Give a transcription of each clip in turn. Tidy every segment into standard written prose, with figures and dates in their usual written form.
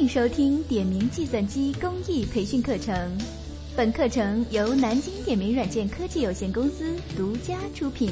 迎收听点名计算机公益培训课程。本课程由南京点名软件科技有限公司独家出品。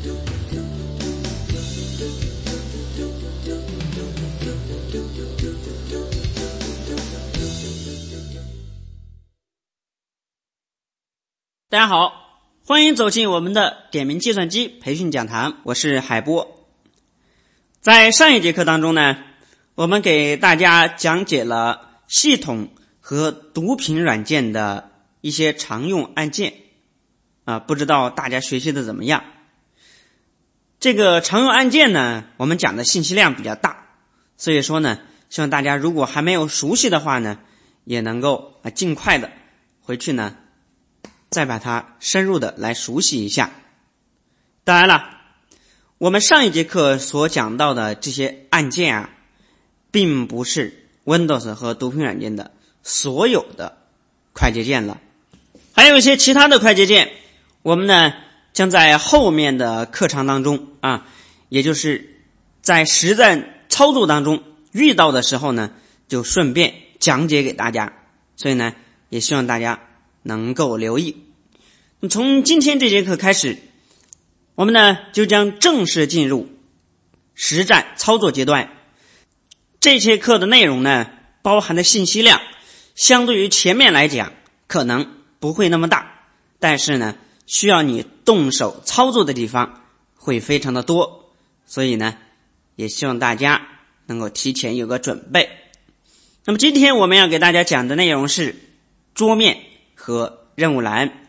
大家好，欢迎走进我们的点名计算机培训讲堂，我是海波。在上一节课当中呢，我们给大家讲解了系统和读屏软件的一些常用按键不知道大家学习的怎么样。这个常用按键呢，我们讲的信息量比较大，所以说呢，希望大家如果还没有熟悉的话呢，也能够尽快的回去呢再把它深入的来熟悉一下。当然了，我们上一节课所讲到的这些按键并不是 Windows 和读屏软件的所有的快捷键了，还有一些其他的快捷键，我们呢将在后面的课程当中也就是在实战操作当中遇到的时候呢，就顺便讲解给大家，所以呢也希望大家能够留意。从今天这节课开始，我们呢就将正式进入实战操作阶段。这节课的内容呢，包含的信息量相对于前面来讲可能不会那么大，但是呢需要你动手操作的地方会非常的多，所以呢也希望大家能够提前有个准备。那么今天我们要给大家讲的内容是桌面和任务栏。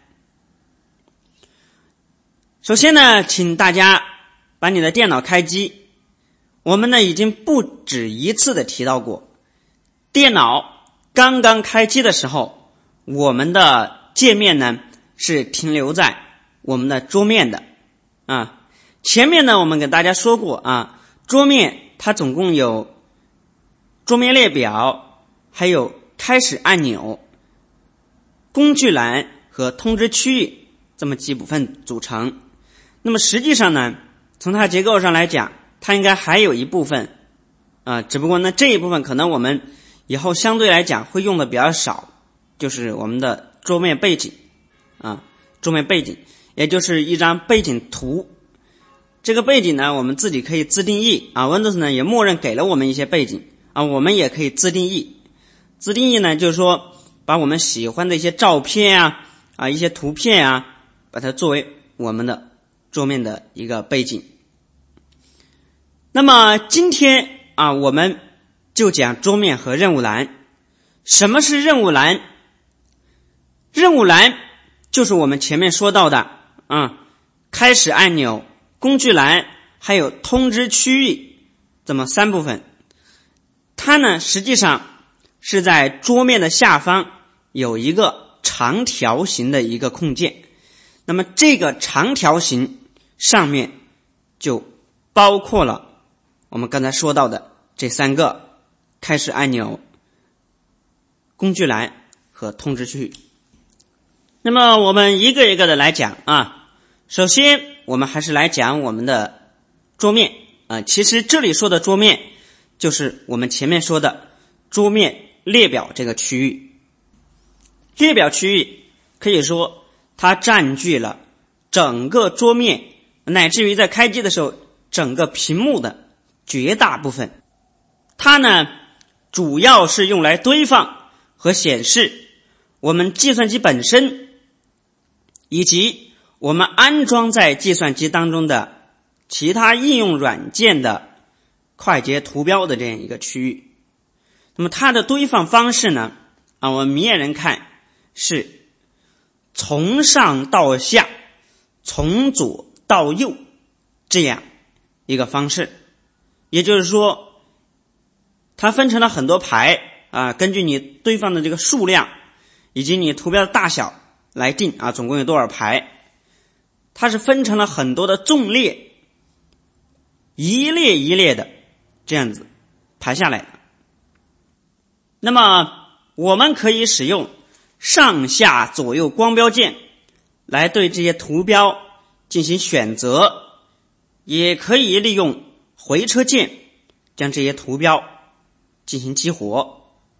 首先呢，请大家把你的电脑开机。我们呢已经不止一次的提到过，电脑刚刚开机的时候，我们的界面呢是停留在我们的桌面的前面呢我们给大家说过桌面它总共有桌面列表，还有开始按钮、工具栏和通知区域这么几部分组成。那么实际上呢，从它结构上来讲，它应该还有一部分只不过呢这一部分可能我们以后相对来讲会用的比较少，就是我们的桌面背景桌面背景也就是一张背景图。这个背景呢我们自己可以自定义Windows 呢也默认给了我们一些背景我们也可以自定义。自定义呢就是说把我们喜欢的一些照片一些图片把它作为我们的桌面的一个背景。那么今天我们就讲桌面和任务栏。什么是任务栏？任务栏就是我们前面说到的开始按钮、工具栏还有通知区域这么三部分。它呢实际上是在桌面的下方有一个长条形的一个空间，那么这个长条形上面就包括了我们刚才说到的这三个开始按钮、工具栏和通知区域。那么我们一个一个的来讲首先我们还是来讲我们的桌面其实这里说的桌面就是我们前面说的桌面列表这个区域。列表区域可以说它占据了整个桌面乃至于在开机的时候整个屏幕的绝大部分。它呢主要是用来堆放和显示我们计算机本身以及我们安装在计算机当中的其他应用软件的快捷图标的这样一个区域。那么它的堆放方式呢我们明眼人看是从上到下、从左到右这样一个方式。也就是说它分成了很多排根据你堆放的这个数量以及你图标的大小来定总共有多少排。它是分成了很多的纵列，一列一列的这样子排下来的。那么我们可以使用上下左右光标键来对这些图标进行选择，也可以利用回车键将这些图标进行激活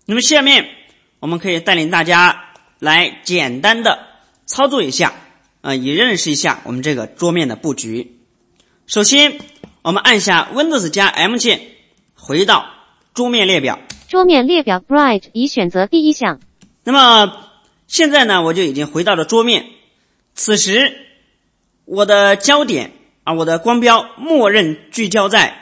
那么下面我们可以带领大家来简单的操作一下，也认识一下我们这个桌面的布局。首先我们按下 Windows 加 M 键，回到桌面列表。 桌面列表 Bright 已选择第一项。 那么现在呢，我就已经回到了桌面。此时我的焦点我的光标默认聚焦在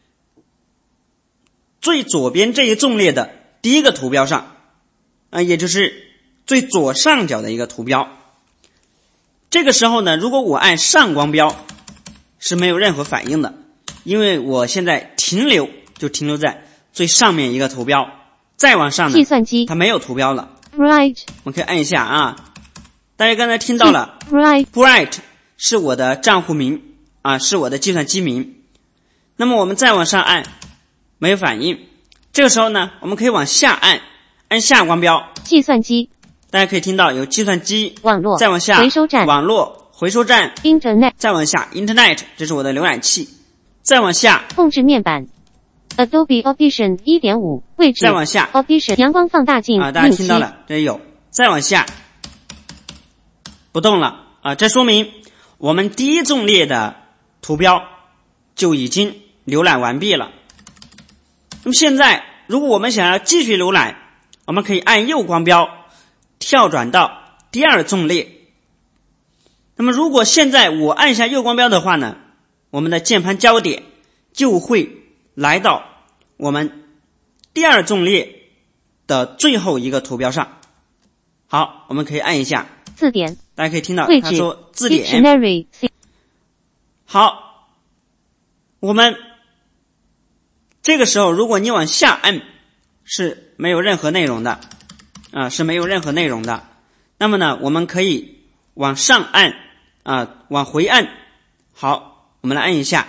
最左边这一纵列的第一个图标上，也就是最左上角的一个图标。这个时候呢，如果我按上光标是没有任何反应的，因为我现在停留在最上面一个图标，再往上呢， 计算机它没有图标了。 Bright 我们可以按一下大家刚才听到了 Bright 是我的账户名是我的计算机名。那么我们再往上按，没有反应。这个时候呢，我们可以往下按下光标， 计算机， 大家可以听到有计算机、 网络， 再往下回收站， 网络回收站 Internet， 再往下 Internet， 这是我的浏览器。再往下控制面板 Adobe Audition 1.5 位置， 再往下 Audition 阳光放大镜大家听到了，这有。再往下不动了这说明我们第一纵列的图标就已经浏览完毕了。那么现在如果我们想要继续浏览，我们可以按右光标跳转到第二纵列。那么如果现在我按下右光标的话呢，我们的键盘焦点就会来到我们第二纵列的最后一个图标上。好，我们可以按一下字典， 大家可以听到位置他说字典。 Dictionary。 好，我们这个时候如果你往下按是没有任何内容的是没有任何内容的。那么呢，我们可以往上按往回按。好，我们来按一下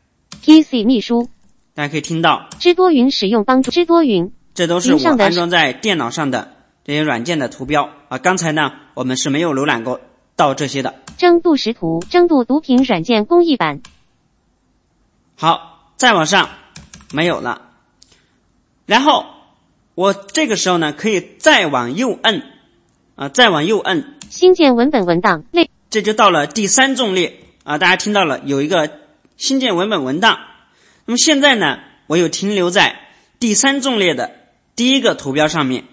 PC 秘书， 大家可以听到知多云使用帮助，知多云， 这都是我安装在电脑上的这些软件的图标刚才呢我们是没有浏览过到这些的。 蒸度识图，蒸度读屏软件公益版。 好，再往上没有了。然后我这个时候呢可以再往右摁再往右摁， 新建文本文档类， 这就到了第三纵列大家听到了有一个新建文本文档。那么现在呢，我又停留在第三纵列的第一个图标上面。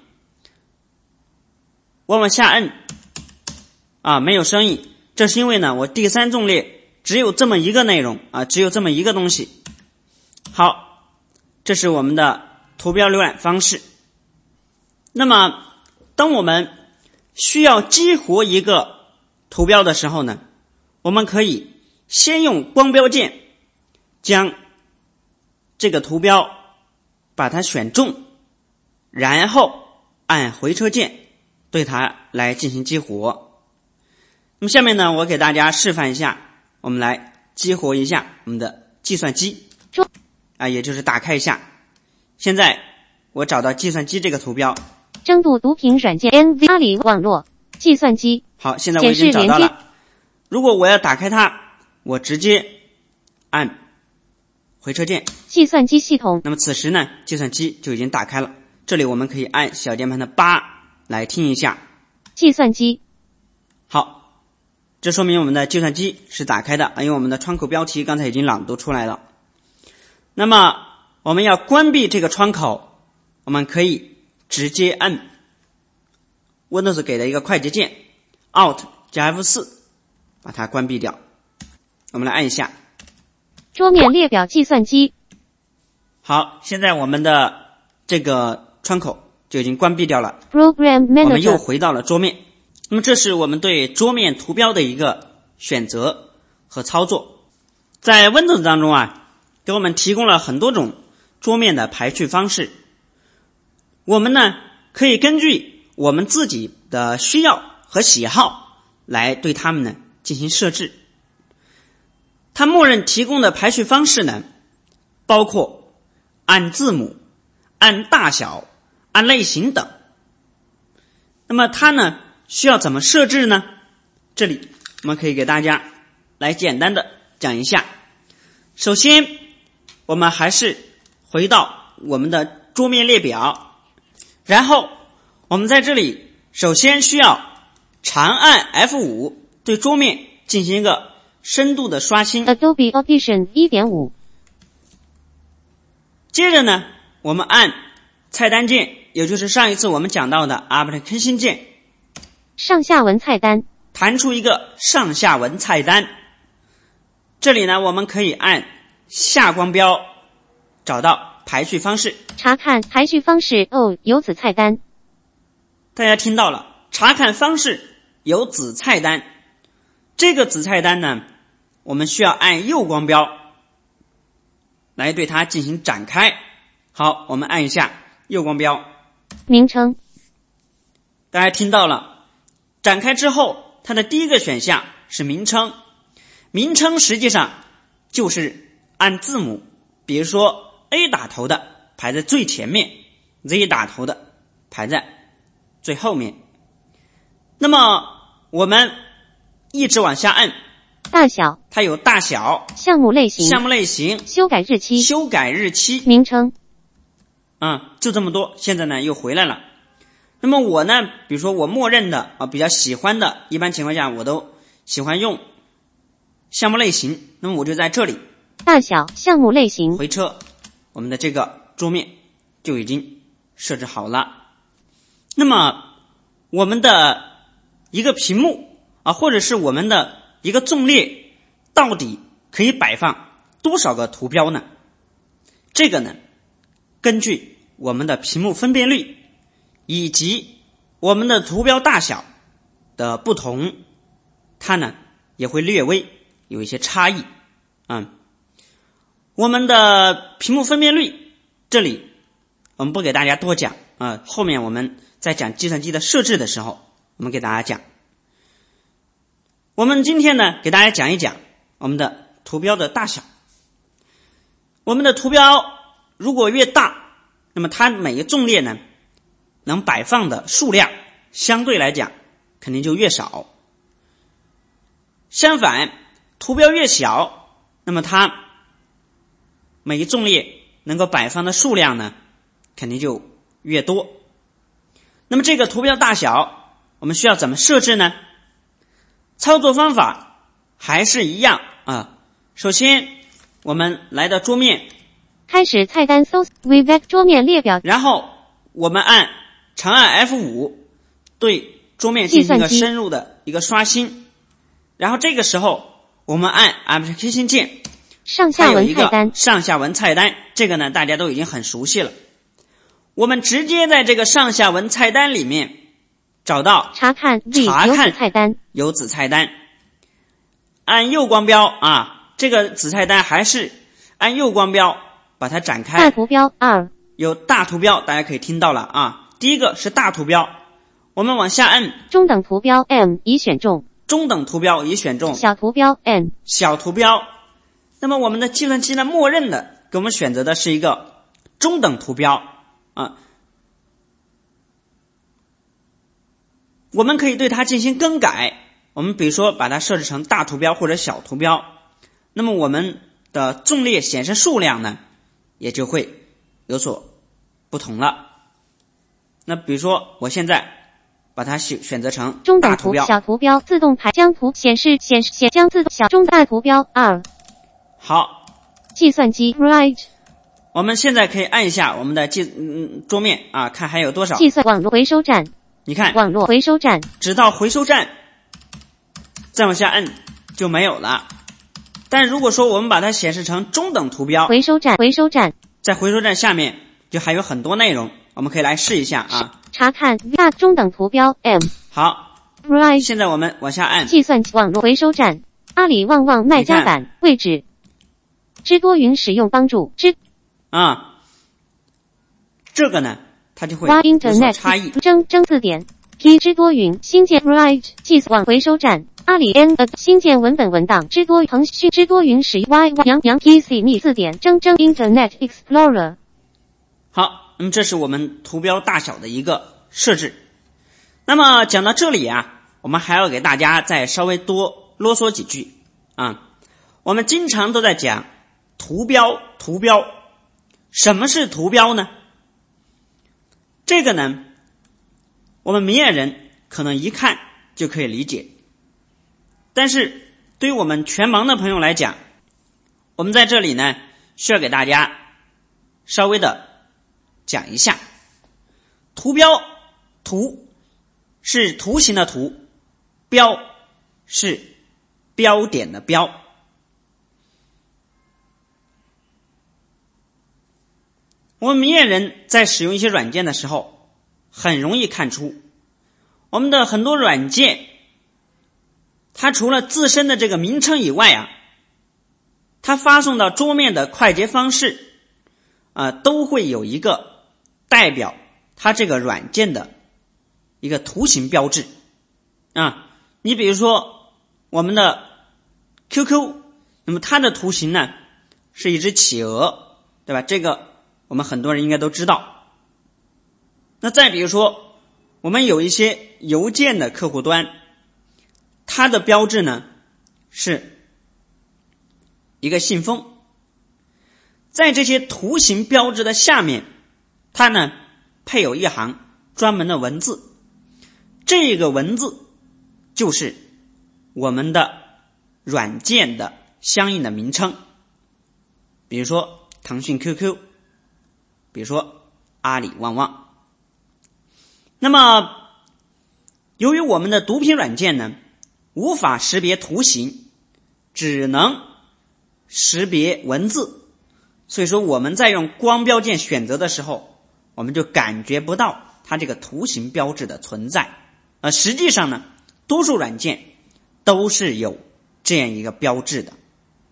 我往下摁没有声音，这是因为呢我第三纵列只有这么一个内容只有这么一个东西。好，这是我们的图标浏览方式。那么当我们需要激活一个图标的时候呢，我们可以先用光标键将这个图标把它选中，然后按回车键对它来进行激活。那么下面呢，我给大家示范一下，我们来激活一下我们的计算机也就是打开一下。现在我找到计算机这个图标， 蒸度读屏软件 NV 阿里网络计算机。 好，现在我已经找到了。如果我要打开它，我直接按回车键， 计算机系统。 那么此时呢，计算机就已经打开了。这里我们可以按小键盘的8来听一下。 计算机。 好，这说明我们的计算机是打开的因为我们的窗口标题刚才已经朗读出来了。那么我们要关闭这个窗口，我们可以直接按 Windows 给的一个快捷键 Alt 加 F4 把它关闭掉。我们来按一下桌面列表计算机。 好，现在我们的这个窗口就已经关闭掉了。 Program Manager， 我们又回到了桌面。那么这是我们对桌面图标的一个选择和操作。在 Windows 当中给我们提供了很多种桌面的排序方式。我们呢可以根据我们自己的需要和喜好来对它们呢进行设置。它默认提供的排序方式呢，包括按字母、按大小、按类型等。那么它呢需要怎么设置呢？这里我们可以给大家来简单的讲一下。首先我们还是回到我们的桌面列表， 然后我们在这里首先需要长按 F5 对桌面进行一个深度的刷新。 Adobe Audition 1.5。 接着呢，我们按菜单键，也就是上一次我们讲到的 Application 键， 上下文菜单， 弹出一个上下文菜单。这里呢，我们可以按下光标找到排序方式， 查看排序方式有子菜单。 大家听到了，查看方式有子菜单。这个子菜单呢，我们需要按右光标来对它进行展开。好，我们按一下右光标， 名称， 大家听到了，展开之后它的第一个选项是名称。名称实际上就是按字母，比如说 A 打头的排在最前面， Z 打头的排在最后面。那么我们一直往下按， 大小， 它有大小、 项目类型、 项目类型、 修改日期、 修改日期、 名称。 就这么多。现在呢又回来了。那么我呢，比如说我默认的比较喜欢的，一般情况下我都喜欢用项目类型。那么我就在这里大小、项目类型， 回车，我们的这个桌面就已经设置好了。那么我们的一个屏幕或者是我们的一个纵列到底可以摆放多少个图标呢？这个呢，根据我们的屏幕分辨率以及我们的图标大小的不同，它呢也会略微有一些差异。我们的屏幕分辨率这里我们不给大家多讲后面我们在讲计算机的设置的时候我们给大家讲。我们今天呢给大家讲一讲我们的图标的大小。我们的图标如果越大，那么它每个纵列呢能摆放的数量相对来讲肯定就越少。相反，图标越小，那么它每一纵列能够摆放的数量呢肯定就越多。那么这个图标大小我们需要怎么设置呢？操作方法还是一样首先我们来到桌面， 开始菜单搜 VBAC 桌面列表， 然后我们长按 F5 对桌面进行一个深入的一个刷新。然后这个时候我们按 Application 键， 上下文菜单， 上下文菜单，这个呢大家都已经很熟悉了。我们直接在这个上下文菜单里面找到查看有子菜单， 有子菜单，按右光标这个子菜单还是按右光标把它展开。 大图标2， 有大图标，大家可以听到了第一个是大图标，我们往下按中等图标 M 已选中， 中等图标已选中， 小图标 N， 小图标。那么我们的计算机呢默认的给我们选择的是一个中等图标我们可以对它进行更改，我们比如说把它设置成大图标或者小图标，那么我们的纵列显示数量呢也就会有所不同了。那比如说我现在把它选择成中等图大图标， 小图标自动排将图显示将自动小中大图标2。 好， 计算机 Right， 我们现在可以按一下我们的桌面看还有多少。 计算网络回收站， 你看网络回收站， 直到回收站，再往下摁就没有了。但如果说我们把它显示成中等图标， 回收站， 在回收站下面就还有很多内容，我们可以来试一下查看大中等图标 M。 好 Right， 现在我们往下按计算网络回收站，阿里旺旺卖家版位置，知多云使用帮助这个呢它就会有所差异。 增字典 P 知多云新建 Right， 计算网回收站阿里 N 新建文本文档知多腾讯知多云使用 Y 杨 PC 密字典增 Internet Explorer。 好，那么这是我们图标大小的一个设置。那么讲到这里我们还要给大家再稍微多啰嗦几句我们经常都在讲图标，什么是图标呢？ 这个呢，我们明眼人可能一看就可以理解，但是对于我们全盲的朋友来讲，我们在这里呢需要给大家稍微的讲一下。图标，图是图形的图，标是标点的标。我们明眼人在使用一些软件的时候，很容易看出我们的很多软件，它除了自身的这个名称以外它发送到桌面的快捷方式都会有一个代表它这个软件的一个图形标志你比如说我们的 QQ， 那么它的图形呢是一只企鹅，对吧？这个我们很多人应该都知道。那再比如说我们有一些邮件的客户端，它的标志呢是一个信封，在这些图形标志的下面，它呢配有一行专门的文字，这个文字就是我们的软件的相应的名称，比如说腾讯 QQ， 比如说阿里旺旺。那么由于我们的读屏软件呢无法识别图形，只能识别文字，所以说我们在用光标键选择的时候，我们就感觉不到它这个图形标志的存在。实际上呢，多数软件都是有这样一个标志的。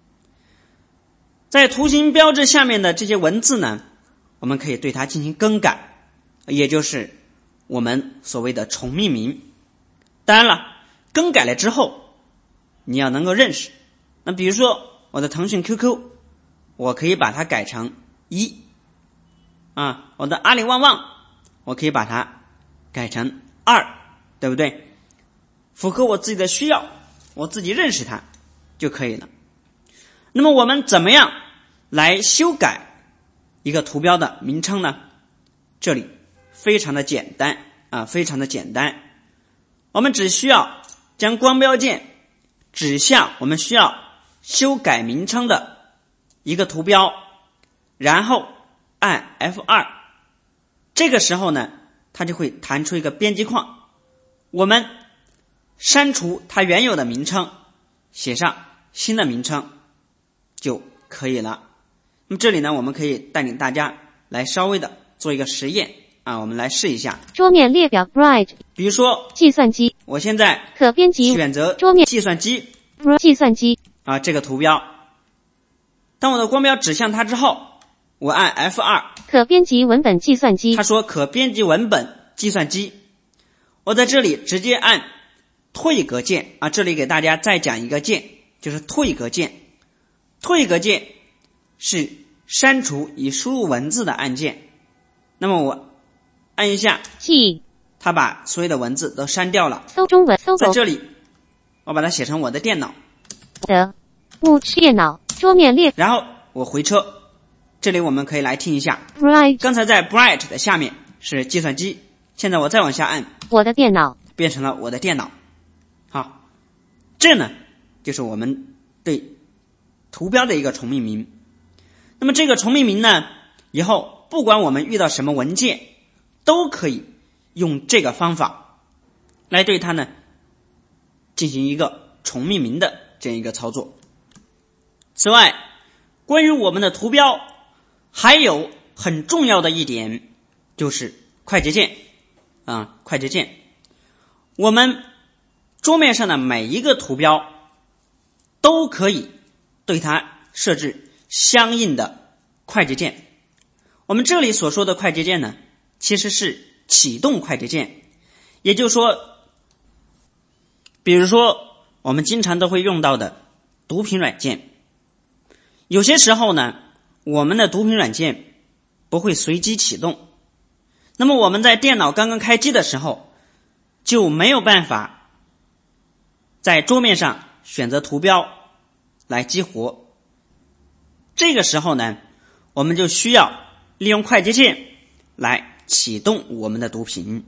在图形标志下面的这些文字呢，我们可以对它进行更改，也就是我们所谓的重命名。当然了，更改了之后你要能够认识。那比如说我的腾讯 QQ， 我可以把它改成1我的阿里旺旺我可以把它改成2，对不对？符合我自己的需要，我自己认识它就可以了。那么我们怎么样来修改一个图标的名称呢？这里非常的简单非常的简单。我们只需要将光标键指向我们需要修改名称的一个图标，然后按 F2， 这个时候呢它就会弹出一个编辑框，我们删除它原有的名称，写上新的名称就可以了。那么这里呢我们可以带领大家来稍微的做一个实验我们来试一下。 桌面列表 Bright， 比如说计算机， 我现在可编辑选择桌面计算机计算机这个图标，当我的光标指向它之后，我按 F2， 可编辑文本计算机， 它说可编辑文本计算机，我在这里直接按退格键这里给大家再讲一个键，就是退格键。退格键是删除已输入文字的按键，那么我按一下，它把所有的文字都删掉了。 搜中文，搜在这里我把它写成我的电脑的电脑桌面列， 然后我回车。这里我们可以来听一下 Bright， 刚才在 Bright 的下面是计算机，现在我再往下按， 我的电脑变成了我的电脑。好，这呢就是我们对图标的一个重命名。那么这个重命名呢，以后不管我们遇到什么文件，都可以用这个方法来对它呢进行一个重命名的这样一个操作。此外，关于我们的图标还有很重要的一点，就是快捷键快捷键。我们桌面上的每一个图标都可以对它设置相应的快捷键。我们这里所说的快捷键呢，其实是启动快捷键，也就是说，比如说我们经常都会用到的读屏软件，有些时候呢我们的读屏软件不会随机启动，那么我们在电脑刚刚开机的时候就没有办法在桌面上选择图标来激活。这个时候呢我们就需要利用快捷键来启动我们的读屏。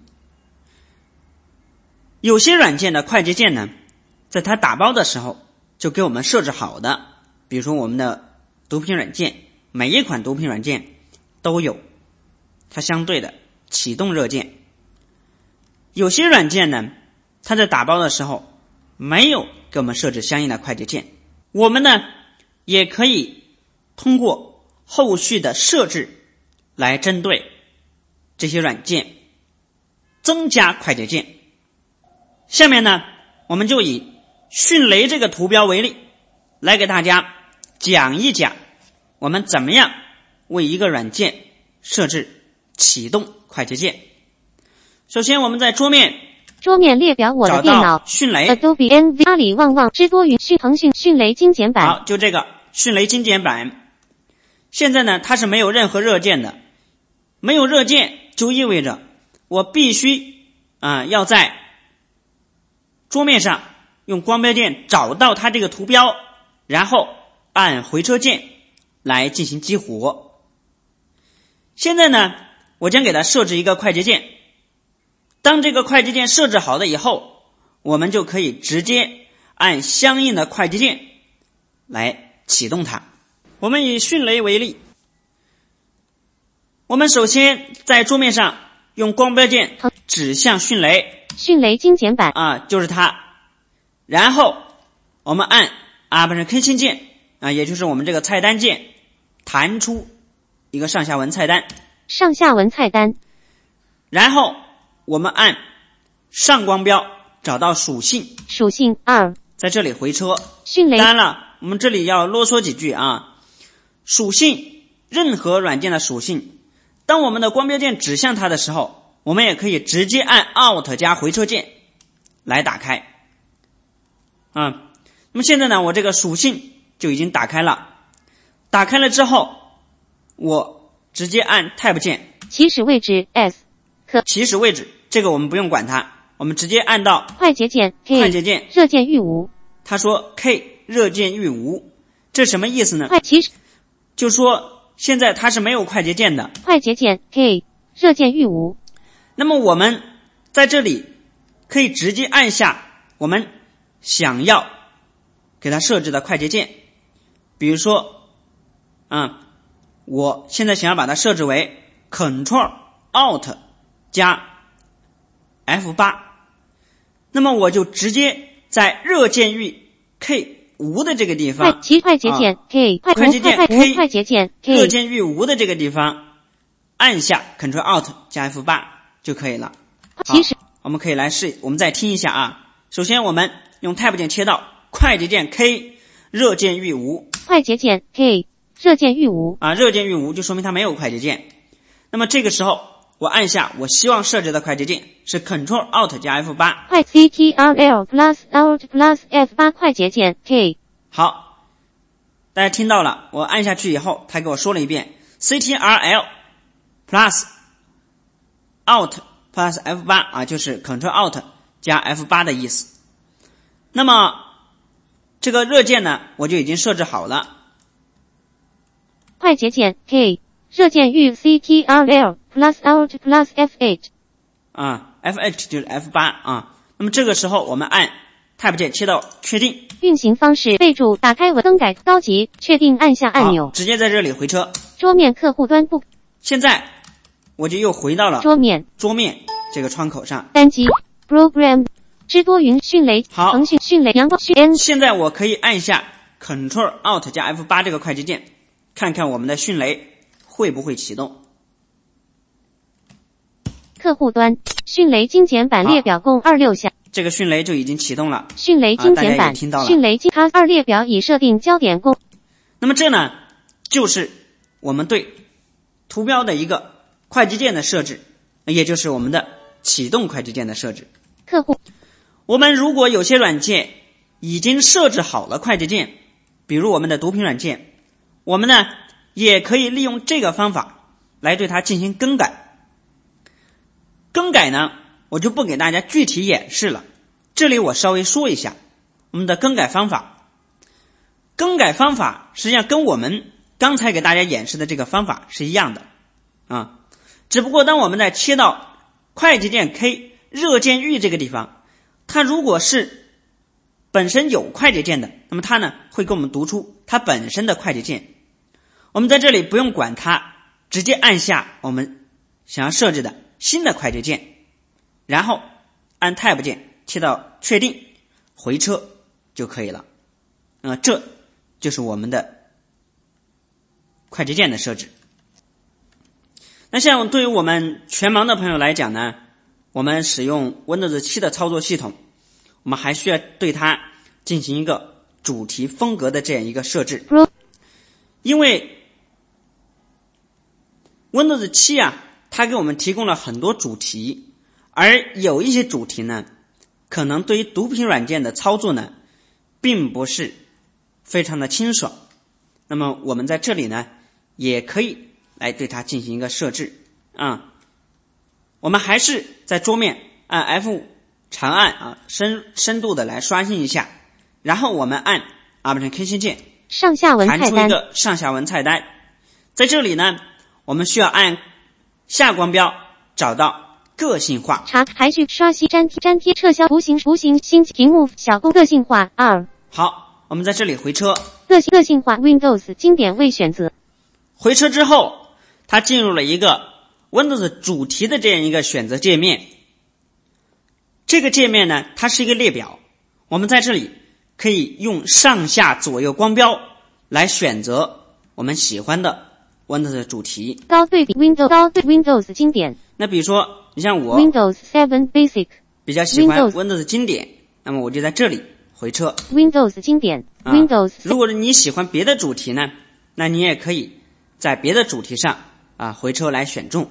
有些软件的快捷键呢，在它打包的时候就给我们设置好的，比如说我们的读屏软件，每一款读屏软件都有它相对的启动热键。有些软件呢，它在打包的时候没有给我们设置相应的快捷键，我们呢也可以通过后续的设置来针对这些软件增加快捷键。下面呢，我们就以迅雷这个图标为例，来给大家讲一讲我们怎么样为一个软件设置启动快捷键。首先我们在桌面列表我的电脑迅雷 Adobe NV 阿里旺旺知多云腾讯迅雷精简版。 好，就这个迅雷精简版。现在呢，它是没有任何热键的，没有热键就意味着我必须要在桌面上用光标键找到它这个图标，然后按回车键来进行激活。现在呢，我将给它设置一个快捷键。当这个快捷键设置好了以后，我们就可以直接按相应的快捷键来启动它。我们以迅雷为例，我们首先在桌面上用光标键指向迅雷精简版就是它，然后我们按 Option 心键也就是我们这个菜单键，弹出一个上下文菜单，然后我们按上光标找到属性 2， 在这里回车。 迅雷当然了，我们这里要啰嗦几句属性，任何软件的属性，当我们的光标键指向它的时候，我们也可以直接按 Alt 加回车键来打开那么现在呢，我这个属性就已经打开了。打开了之后，我直接按 Tab 键， 起始位置 S， 起始位置这个我们不用管它，我们直接按到快捷键 K， 快捷键热键域无。 他说 K 热键域无，这什么意思呢？就说现在它是没有快捷键的， 快捷键 K 热键域无。 那么我们在这里可以直接按下我们想要给它设置的快捷键，比如说我现在想要把它设置为 Ctrl Alt 加 F8， 那么我就直接在热键域 K 无的这个地方， 快捷键 K 快捷键 K 快捷键 K 热键域无的这个地方按下 Ctrl Alt 加 F8 就可以了。好，我们可以来试，我们再听一下首先我们用 Tab 键切到快捷键 K 热键域无， 快捷键 K 热键域无热键域无就说明它没有快捷键。那么这个时候我按下我希望设置的快捷键是 Ctrl Alt 加 F8， 快 CTRL plus Alt plus F8 快捷键 K。 好，大家听到了，我按下去以后他给我说了一遍 CTRL plus Alt plus F8 就是 Ctrl Alt 加 F8 的意思。那么这个热键呢我就已经设置好了， 快捷键 K 热键域 CTRL plus Alt plus F8 F8 就是 F8 那么这个时候我们按 Tab 键切到确定， 运行方式备注打开更改高级确定按下按钮， 直接在这里回车。 桌面客户端不， 现在我就又回到了桌面这个窗口上， 单击 Program 知多云迅雷腾讯迅雷阳光迅 N。 现在我可以按下 Ctrl Alt 加 F8 这个快捷键，看看我们的迅雷会不会启动。 客户端迅雷精简版列表共26项， 这个迅雷就已经启动了。 迅雷精简版迅雷精它2列表已设定焦点共。 那么这呢就是我们对图标的一个快捷键的设置，也就是我们的启动快捷键的设置。我们如果有些软件已经设置好了快捷键，比如我们的读屏软件，我们呢也可以利用这个方法来对它进行更改。更改呢我就不给大家具体演示了，这里我稍微说一下我们的更改方法。更改方法实际上跟我们刚才给大家演示的这个方法是一样的只不过当我们在切到快捷键 K 热键域这个地方，它如果是本身有快捷键的，那么它呢会给我们读出它本身的快捷键。我们在这里不用管它，直接按下我们想要设置的新的快捷键，然后按 Tab 键切到确定，回车就可以了。这就是我们的快捷键的设置。那像对于我们全盲的朋友来讲呢，我们使用 Windows 7的操作系统，我们还需要对它进行一个主题风格的这样一个设置。因为 Windows 7它给我们提供了很多主题，而有一些主题呢，可能对于读屏软件的操作呢，并不是非常的清爽。那么我们在这里呢，也可以来对它进行一个设置我们还是在桌面按 F5 长按深度的来刷新一下，然后我们按 Option K 键上下文菜单， 弹出一个上下文菜单。在这里呢，我们需要按下光标找到个性化， 查排序刷新粘贴撤销无形新屏幕小工个性化2。 好，我们在这里回车， 个性化 Windows 经典未选择。 回车之后，它进入了一个 Windows 主题的这样一个选择界面。这个界面呢，它是一个列表，我们在这里可以用上下左右光标来选择我们喜欢的 Windows 的主题。 高对比 Windows 经典。 那比如说你像我 Windows 7 Basic 比较喜欢 Windows 经典，那么我就在这里回车 Windows 经典Windows。 如果你喜欢别的主题呢，那你也可以在别的主题上回车来选中。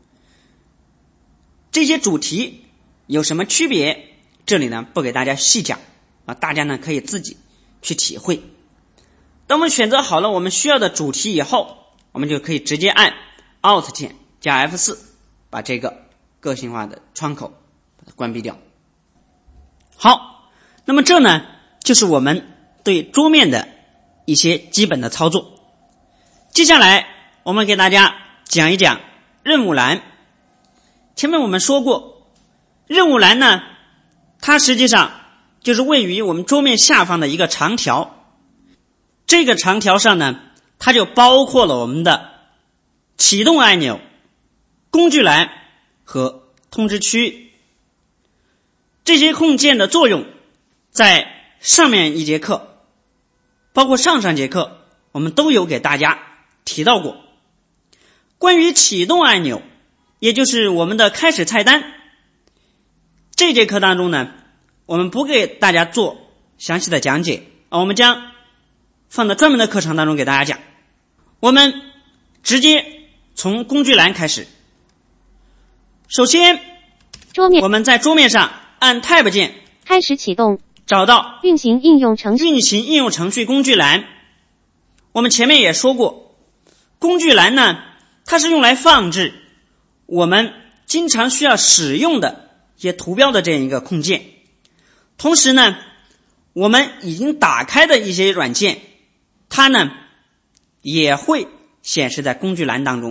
这些主题有什么区别，这里呢不给大家细讲大家呢可以自己去体会。当我们选择好了我们需要的主题以后，我们就可以直接按 Alt 键加 F4 把这个个性化的窗口把它关闭掉。好，那么这呢就是我们对桌面的一些基本的操作。接下来我们给大家讲一讲任务栏。前面我们说过，任务栏呢，它实际上就是位于我们桌面下方的一个长条。这个长条上呢，它就包括了我们的启动按钮、工具栏和通知区。这些控件的作用在上面一节课，包括上节课，我们都有给大家提到过。关于启动按钮，也就是我们的开始菜单，这节课当中呢，我们不给大家做详细的讲解我们将放在专门的课程当中给大家讲。我们直接从工具栏开始。首先桌面， 我们在桌面上按 Tab 键开始启动， 找到运行应用程序工具栏。我们前面也说过，工具栏呢，它是用来放置我们经常需要使用的一些图标的这样一个控件。同时呢，我们已经打开的一些软件，它呢也会显示在工具栏当中。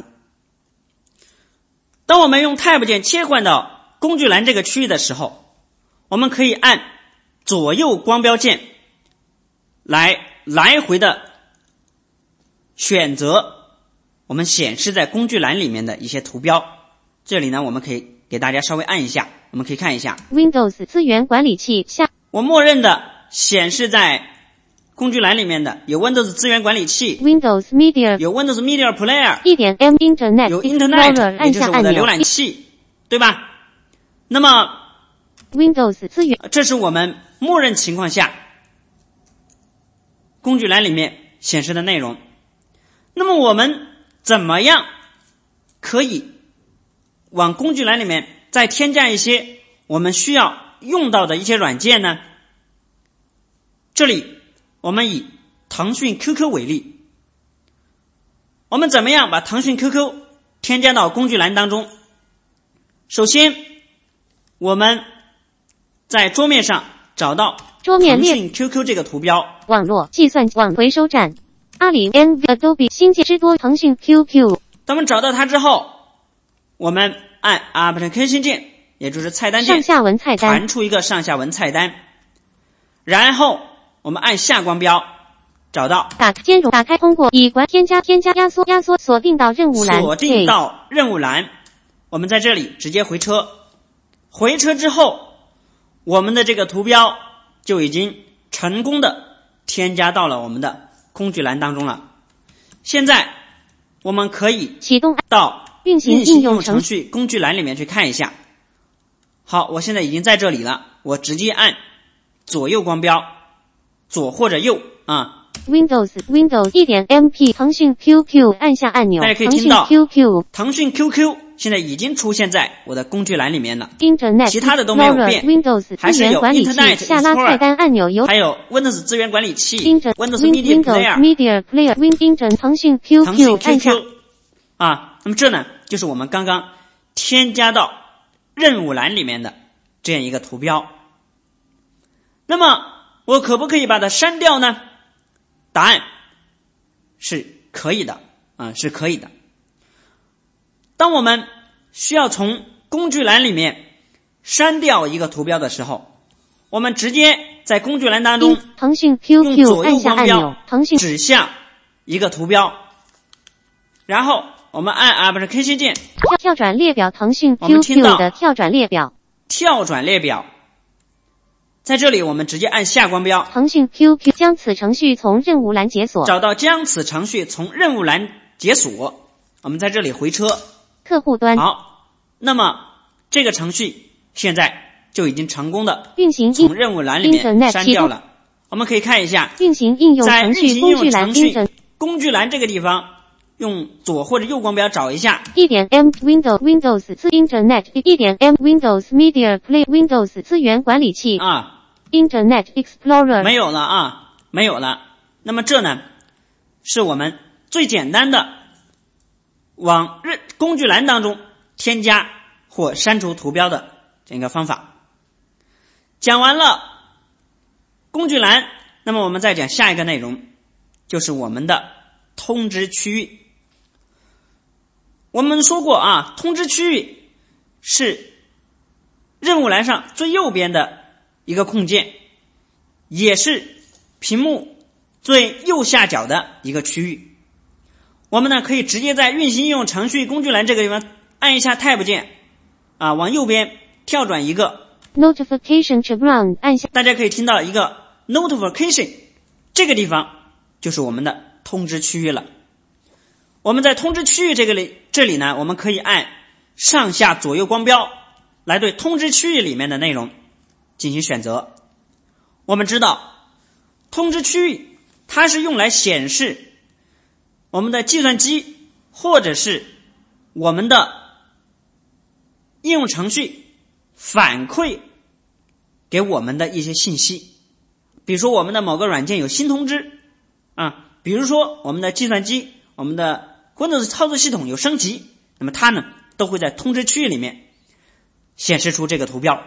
当我们用 Tab 键切换到工具栏这个区域的时候，我们可以按左右光标键来回的选择我们显示在工具栏里面的一些图标。这里呢，我们可以给大家稍微按一下，我们可以看一下 Windows 资源管理器下， 我默认的显示在工具栏里面的有 Windows 资源管理器， Windows Media， 有 Windows Media Player， 1.m Internet， 有 Internet， 按下按钮， 也就是我的浏览器，对吧？那么 Windows 资源， 这是我们默认情况下工具栏里面显示的内容。那么我们怎么样可以往工具栏里面再添加一些我们需要用到的一些软件呢？这里我们以腾讯 QQ 为例，我们怎么样把腾讯 QQ 添加到工具栏当中？首先我们在桌面上找到桌面列腾讯 QQ 这个图标， 网络计算网回收站，阿里 NV Adobe 新界之多腾讯 QQ。 当我们找到它之后， 我们按 Application 键，也就是菜单键， 上下文菜单弹出一个上下文菜单，然后我们按下光标，找到兼容打开通过以关添加压缩锁定到任务栏， 锁定到任务栏。我们在这里直接回车，回车之后，我们的这个图标就已经成功的添加到了我们的工具栏当中了。现在我们可以启动到运行应用程序工具栏里面去看一下。好，我现在已经在这里了，我直接按左右光标，左或者右啊。 Windows 1.MP 腾讯 QQ 按下按钮， 大家可以听到腾讯 QQ 现在已经出现在我的工具栏里面了。 Internet 其他的都没有变 Windows 还是有 Internet 下拉菜单按钮有， 还有 Windows 资源管理器 Windows Media Player 腾讯 QQ 按下啊。那么这呢，就是我们刚刚添加到任务栏里面的这样一个图标。那么我可不可以把它删掉呢？答案是可以的是可以的。当我们需要从工具栏里面删掉一个图标的时候，我们直接在工具栏当中腾讯用 QQ 左右按下光标按钮，腾讯指向一个图标，然后我们按 Application 键跳转列表，腾讯我们听 QQ 到的跳转列表， 跳转列表。在这里我们直接按下光标， 腾讯 QQ 将此程序从任务栏解锁， 找到将此程序从任务栏解锁。我们在这里回车， 客户端好，那么这个程序现在就已经成功的运行从任务栏里面删掉了。我们可以看一下， 运行应用程序工具栏工具栏这个地方，用左或者右光标找一下 1.M Windows Internet 1.M Windows Media Player Windows 资源管理器Internet Explorer 没有了没有了。那么这呢，是我们最简单的往工具栏当中添加或删除图标的这个方法。讲完了工具栏，那么我们再讲下一个内容，就是我们的通知区域。我们说过通知区域是任务栏上最右边的一个空间，也是屏幕最右下角的一个区域。我们呢可以直接在运行应用程序工具栏这个地方按一下 Tab 键往右边跳转一个 Notification Chevron 按下， 大家可以听到一个 Notification， 这个地方就是我们的通知区域了。我们在通知区域这里呢，我们可以按上下左右光标来对通知区域里面的内容进行选择。我们知道通知区域它是用来显示我们的计算机或者是我们的应用程序反馈给我们的一些信息，比如说我们的某个软件有新通知比如说我们的计算机我们的 Windows 操作系统有升级，那么它呢都会在通知区域里面显示出这个图标。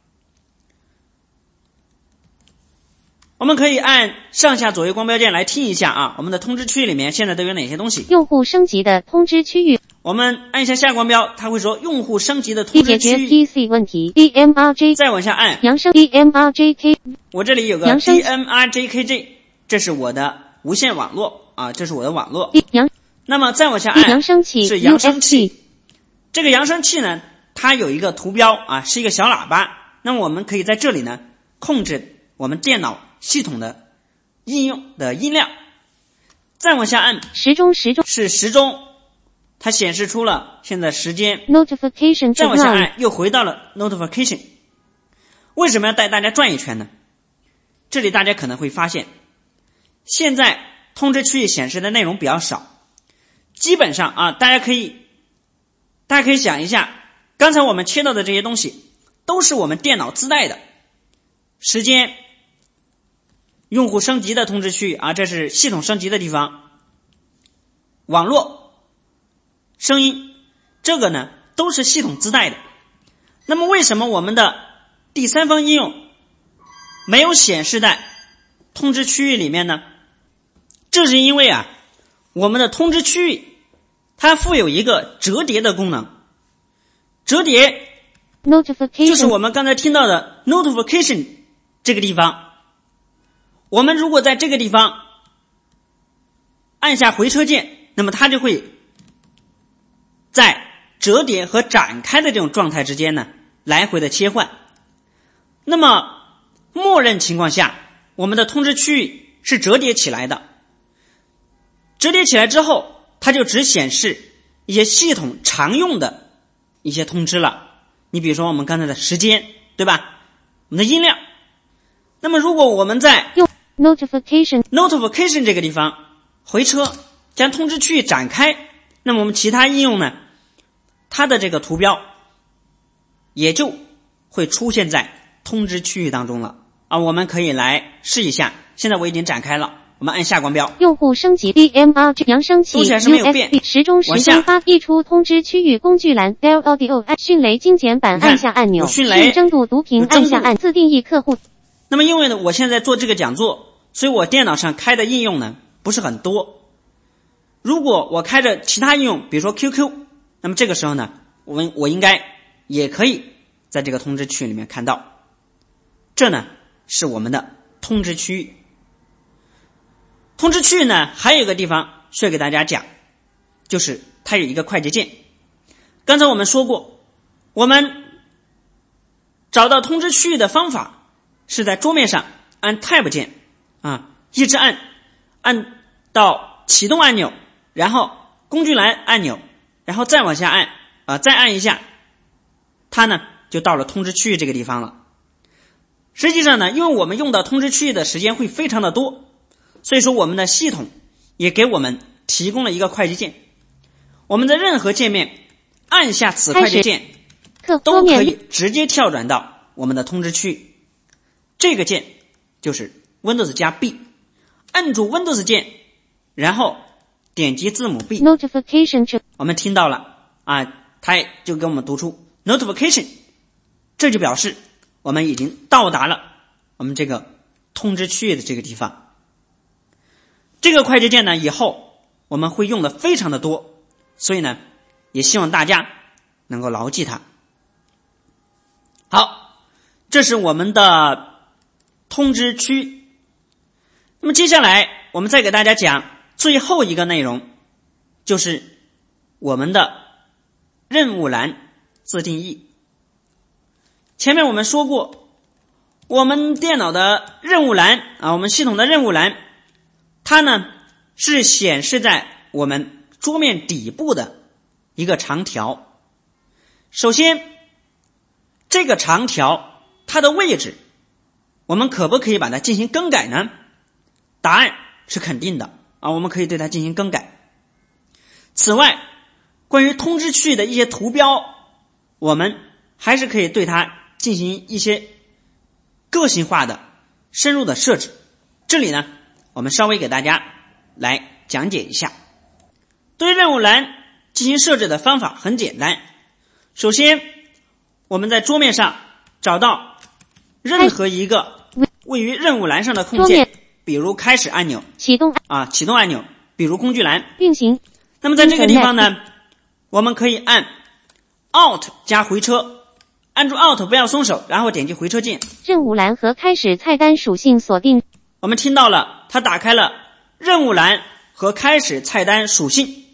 我们可以按上下左右光标键来听一下我们的通知区域里面现在都有哪些东西。 用户升级的通知区域， 我们按一下下光标，它会说用户升级的通知区域， 解决 PC 问题 DMRJ， 再往下按扬声 DMRJK， 我这里有个 DMRJKJ， 这是我的无线网络这是我的网络。那么再往下按扬声器是扬声器，这个扬声器呢它有一个图标是一个小喇叭，那么我们可以在这里呢控制我们电脑系统的应用的音量。再往下按时钟是时钟，它显示出了现在时间。 Notification 再往下按又回到了 Notification。 为什么要带大家转一圈呢？这里大家可能会发现现在通知区域显示的内容比较少，基本上大家可以想一下，刚才我们切到的这些东西都是我们电脑自带的。时间、用户升级的通知区域这是系统升级的地方。网络、声音，这个呢都是系统自带的。那么为什么我们的第三方应用没有显示在通知区域里面呢？这是因为我们的通知区域它附有一个折叠的功能。 折叠 Notification 就是我们刚才听到的 notification 这个地方。我们如果在这个地方按下回车键，那么它就会在折叠和展开的这种状态之间呢来回的切换。那么默认情况下，我们的通知区域是折叠起来的，折叠起来之后，它就只显示一些系统常用的一些通知了。你比如说我们刚才的时间，对吧？我们的音量。那么如果我们在用 Notification 这个地方回车，将通知区域展开，那么我们其他应用呢，它的这个图标也就会出现在通知区域当中了啊。我们可以来试一下，现在我已经展开了，我们按下光标。 用户升级 DMR 扬声器读起来是没有变 USB 时钟发溢出通知区域工具栏 Bell Audio 按迅雷精简版按下按钮， 迅雷真度读屏按下按自定义客户。 那么因为呢，我现在做这个讲座，所以我电脑上开的应用呢不是很多。如果我开着其他应用，比如说 QQ， 那么这个时候呢，我应该也可以在这个通知区域里面看到。这呢是我们的通知区域。通知区域呢还有一个地方需要给大家讲，就是它有一个快捷键。刚才我们说过，我们找到通知区域的方法是在桌面上按 Tab 键啊，一直按到启动按钮，然后工具栏按钮，然后再往下按再按一下，它呢就到了通知区域这个地方了。实际上呢，因为我们用到通知区域的时间会非常的多，所以说我们的系统也给我们提供了一个快捷键。我们在任何界面按下此快捷键，都可以直接跳转到我们的通知区域。这个键就是 Windows 加 B， 按住 Windows 键，然后点击字母 B， Notification 我们听到了啊，它就给我们读出 Notification， 这就表示我们已经到达了我们这个通知区域的这个地方。这个快捷键呢，以后我们会用的非常的多，所以呢，也希望大家能够牢记它。好，这是我们的通知区。那么接下来我们再给大家讲最后一个内容，就是我们的任务栏自定义。前面我们说过，我们电脑的任务栏我们系统的任务栏，它呢是显示在我们桌面底部的一个长条。首先，这个长条它的位置，我们可不可以把它进行更改呢？答案是肯定的我们可以对它进行更改。此外，关于通知区域的一些图标，我们还是可以对它进行一些个性化的深入的设置。这里呢，我们稍微给大家来讲解一下。对任务栏进行设置的方法很简单。首先，我们在桌面上找到任何一个位于任务栏上的空键，比如开始按钮、启动按钮，比如工具栏、 运行。 那么在这个地方呢，我们可以按 Alt 加回车，按住 Alt 不要松手，然后点击回车键。 任务栏和开始菜单属性锁定。 我们听到了，它打开了任务栏和开始菜单属性。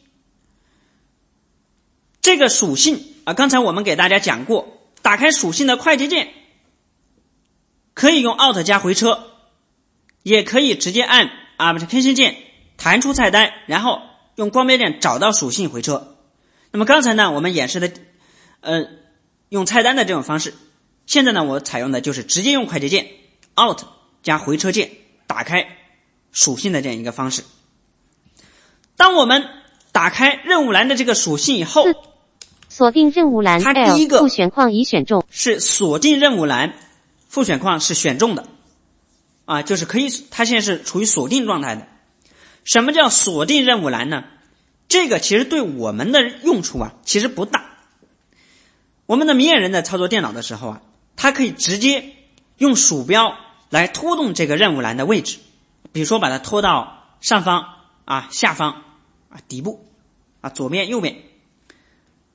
这个属性刚才我们给大家讲过，打开属性的快捷键可以用 Alt 加回车，也可以直接按 Application 键弹出菜单，然后用光标键找到属性回车。那么刚才呢，我们演示的用菜单的这种方式，现在呢，我采用的就是直接用快捷键 Alt 加回车键打开属性的这样一个方式。当我们打开任务栏的这个属性以后， 锁定任务栏， 它第一个副选框已选中， 是锁定任务栏，副选框是选中的就是可以，它现在是处于锁定状态的。什么叫锁定任务栏呢？这个其实对我们的用处其实不大。我们的明眼人在操作电脑的时候它可以直接用鼠标来拖动这个任务栏的位置，比如说把它拖到上方下方底部左边右边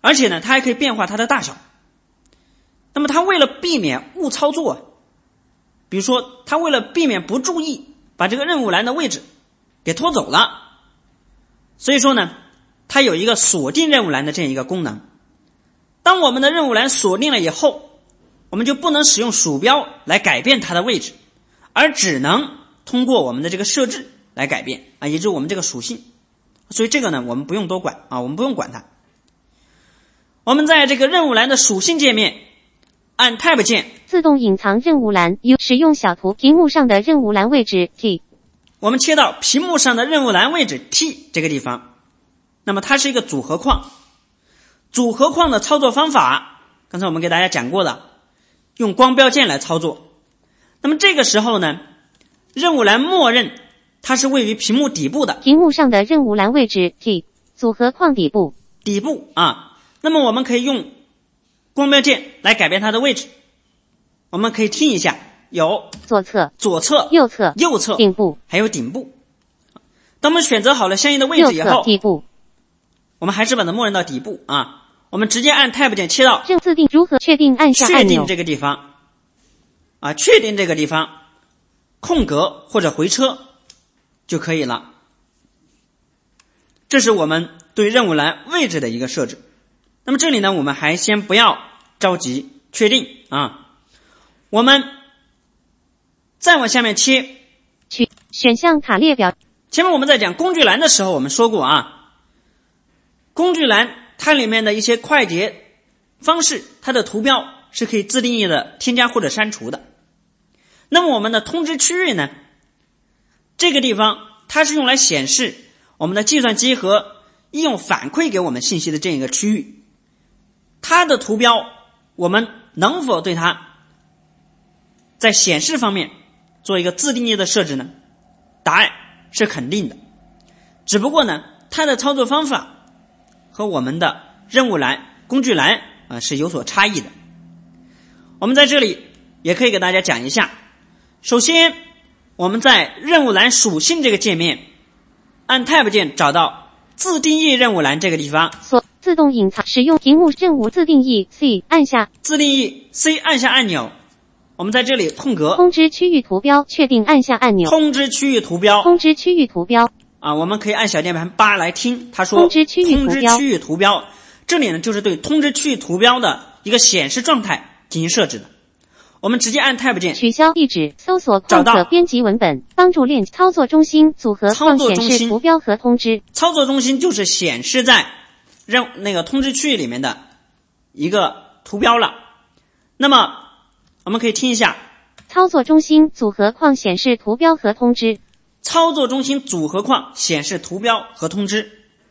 而且呢，它还可以变化它的大小。那么它为了避免误操作，比如说它为了避免不注意把这个任务栏的位置给拖走了，所以说呢，它有一个锁定任务栏的这样一个功能。当我们的任务栏锁定了以后，我们就不能使用鼠标来改变它的位置，而只能通过我们的这个设置来改变啊，也就是我们这个属性。所以这个呢，我们不用多管啊，我们不用管它。我们在这个任务栏的属性界面按 Tab 键， 自动隐藏任务栏，使用小图屏幕上的任务栏位置 T。 我们切到屏幕上的任务栏位置 T 这个地方，那么它是一个组合框。组合框的操作方法，刚才我们给大家讲过的，用光标键来操作。那么这个时候呢，任务栏默认它是位于屏幕底部的。 屏幕上的任务栏位置 T， 组合框底部。 底部啊，那么我们可以用光标键来改变它的位置。我们可以听一下，有左侧、 左侧、 右侧、 右侧、 顶部， 还有顶部。当我们选择好了相应的位置以右侧后， 底部， 我们还是把它默认到底部啊。我们直接按 Tab 键切到自定如何确定按下确按钮定这个地方啊，确定这个地方空格或者回车就可以了。这是我们对任务栏位置的一个设置。那么这里呢，我们还先不要着急确定啊，我们再往下面切。 选项卡列表。 前面我们在讲工具栏的时候，我们说过啊，工具栏它里面的一些快捷方式，它的图标是可以自定义的添加或者删除的。那么我们的通知区域呢，这个地方它是用来显示我们的计算机和应用反馈给我们信息的这样一个区域。它的图标我们能否对它在显示方面做一个自定义的设置呢？答案是肯定的。只不过呢，它的操作方法和我们的任务栏、工具栏是有所差异的。我们在这里也可以给大家讲一下。首先，我们在任务栏属性这个界面，按 Tab 键找到自定义任务栏这个地方， 自动隐藏，使用屏幕任务自定义 C 按下自定义 C 按下按钮。我们在这里空格， 通知区域图标确定按下按钮。 通知区域图标， 通知区域图标啊，我们可以按小键盘8来听。他说通知区域图标， 这里呢就是对通知区域图标的一个显示状态进行设置的。我们直接按 Tab 键取消地址，搜索框可编辑文本，帮助练操作中心组合框显示图标和通知。 操作中心就是显示在那个通知区域里面的一个图标了。那么我们可以听一下， 操作中心组合框显示图标和通知。 操作中心组合框显示图标和通知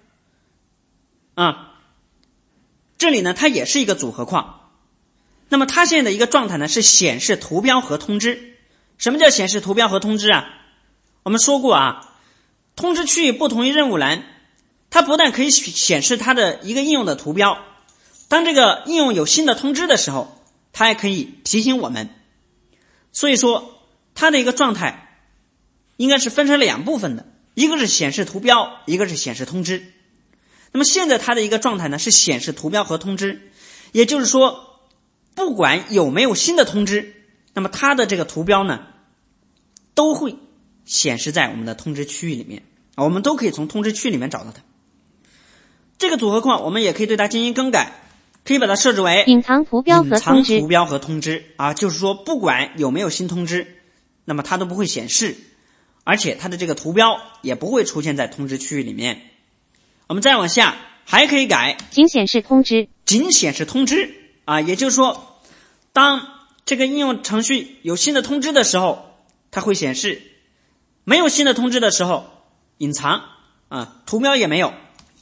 啊，这里呢它也是一个组合框。那么它现在的一个状态呢是显示图标和通知。什么叫显示图标和通知啊？我们说过啊，通知区域不同于任务栏，它不但可以显示它的一个应用的图标，当这个应用有新的通知的时候，它还可以提醒我们。所以说它的一个状态应该是分成两部分的，一个是显示图标，一个是显示通知。那么现在它的一个状态呢是显示图标和通知，也就是说不管有没有新的通知，那么它的这个图标呢都会显示在我们的通知区域里面，我们都可以从通知区里面找到它。这个组合框我们也可以对它进行更改，可以把它设置为隐藏图标和通知啊，就是说不管有没有新通知，那么它都不会显示，而且它的这个图标也不会出现在通知区域里面。我们再往下还可以改仅显示通知， 仅显示通知啊，也就是说当这个应用程序有新的通知的时候它会显示，没有新的通知的时候隐藏啊，图标也没有，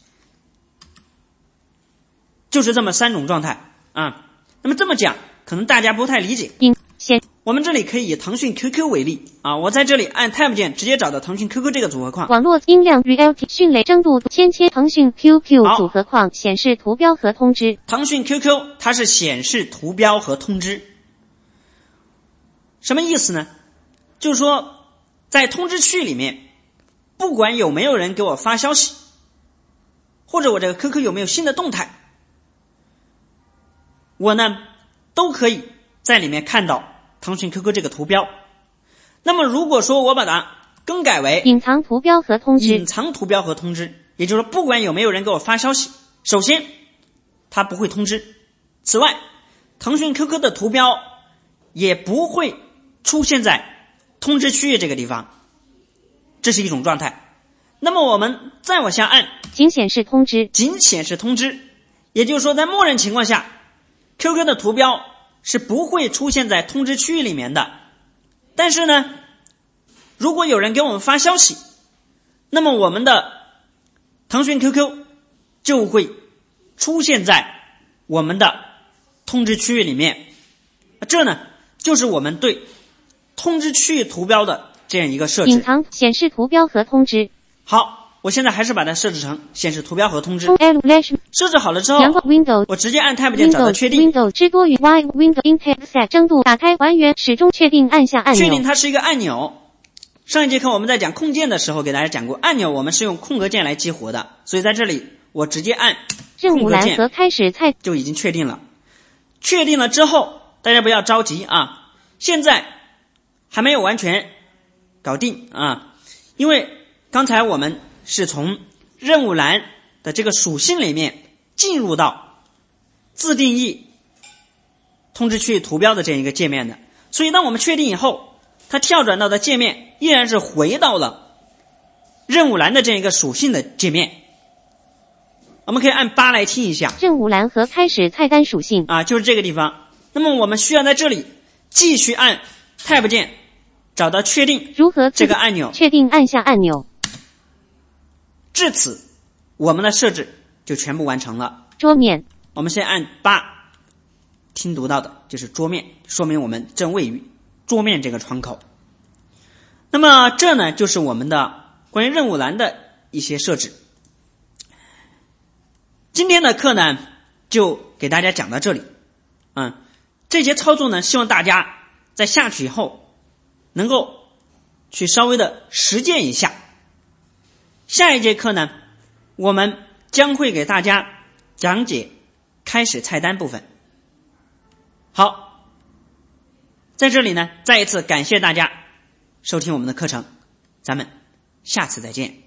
就是这么三种状态啊。那么这么讲可能大家不太理解，我们这里可以以腾讯 QQ 为例啊，我在这里按 Tab 键直接找到腾讯 QQ 这个组合框， 网络音量 Reality 迅雷征度腾讯 QQ 组合框显示图标和通知。 腾讯 QQ 它是显示图标和通知，什么意思呢？就是说在通知区里面，不管有没有人给我发消息，或者我这个 QQ 有没有新的动态， 我呢都可以在里面看到腾讯 QQ 这个图标。那么如果说我把它更改为隐藏图标和通知， 隐藏图标和通知，也就是说不管有没有人给我发消息，首先它不会通知，此外腾讯 QQ 的图标也不会出现在通知区域这个地方，这是一种状态。那么我们再往下按仅显示通知， 仅显示通知，也就是说在默认情况下 QQ 的图标是不会出现在通知区域里面的。但是呢，如果有人给我们发消息，那么我们的腾讯 QQ 就会出现在我们的通知区域里面。这呢就是我们对通知区域图标的这样一个设置。 隐藏显示图标和通知。 好，我现在还是把它设置成显示图标和通知。设置好了之后，我直接按 Tab 键找到确定。 Windows 之多于 Y Windows Intel Set 正度打开还原，始终确定按下按钮。 确定它是一个按钮。上一节课我们在讲控件的时候给大家讲过，按钮我们是用空格键来激活的，所以在这里我直接按任务栏和开始菜就已经确定了。确定了之后，大家不要着急啊，现在还没有完全搞定啊，因为刚才我们是从任务栏的这个属性里面进入到自定义通知区域图标的这样一个界面的，所以当我们确定以后，它跳转到的界面依然是回到了任务栏的这样一个属性的界面。我们可以按8来听一下。 任务栏和开始菜单属性啊，就是这个地方。那么我们需要在这里继续按 Tab 键找到确定如何这个按钮， 确定按下按钮。 至此我们的设置就全部完成了。 桌面， 我们先按8，听读到的就是桌面，说明我们正位于桌面这个窗口。那么这呢就是我们的关于任务栏的一些设置。今天的课呢就给大家讲到这里。这些操作呢希望大家在下去以后能够去稍微的实践一下。下一节课呢我们将会给大家讲解开始菜单部分。好，在这里呢再一次感谢大家收听我们的课程，咱们下次再见。